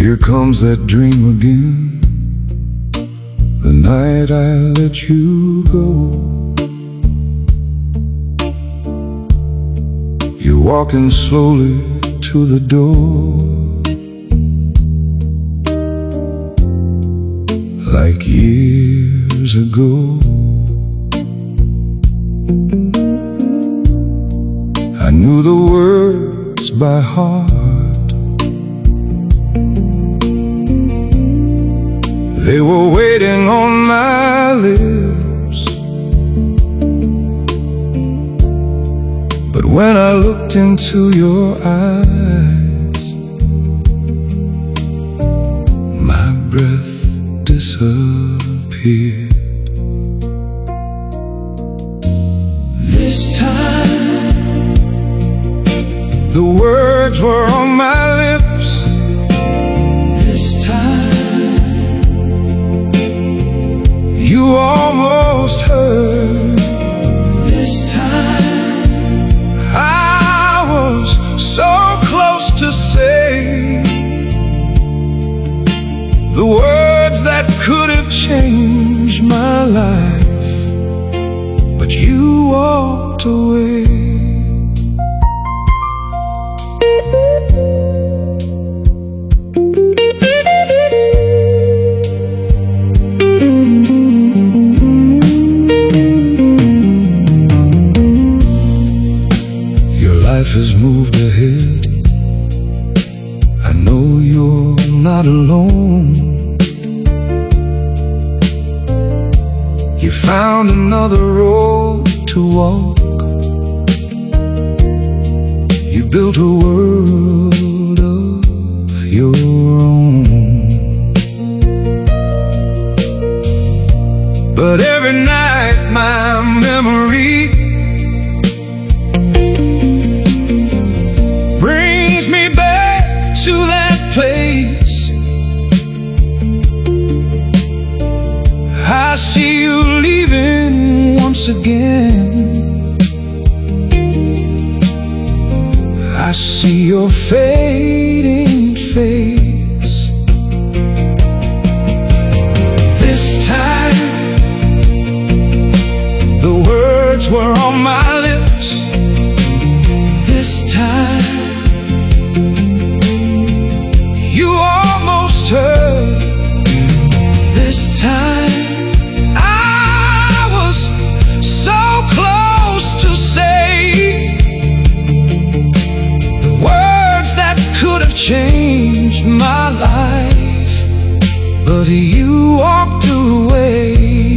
Here comes that dream again, the night I let you go. You're walking slowly to the door, like years ago. I knew the words by heart. They were waiting on my lips. But when I looked into your eyes, my breath disappeared. This time, the words were on my lips. This time, you almost heard. This time, I was so close to say the words that could have changed my life, but you walked away. Life has moved ahead. I know you're not alone. You found another road to walk. You built a world of your own. But every night my memory to that place. I see you leaving once again. I see your fading face. This time, the words were on my lips. This time, this time, I was so close to say the words that could have changed my life, but you walked away.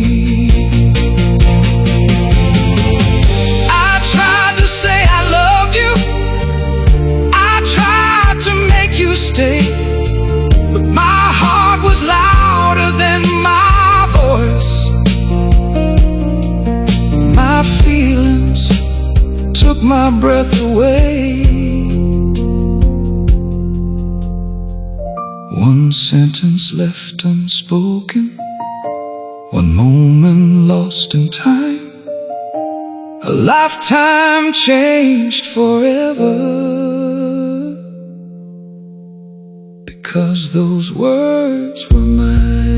I tried to say I loved you, I tried to make you stay, but my heart was louder than my voice. My feelings took my breath away. One sentence left unspoken, one moment lost in time, a lifetime changed forever, because those words were mine.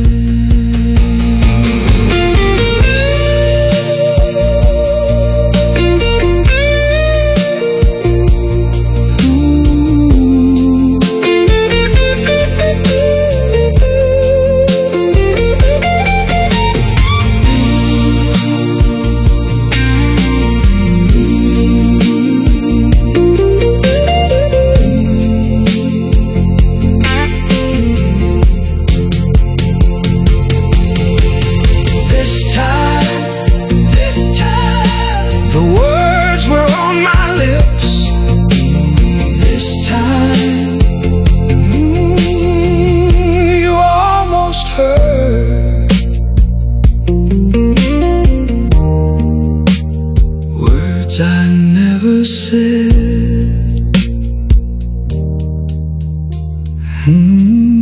Words I never said.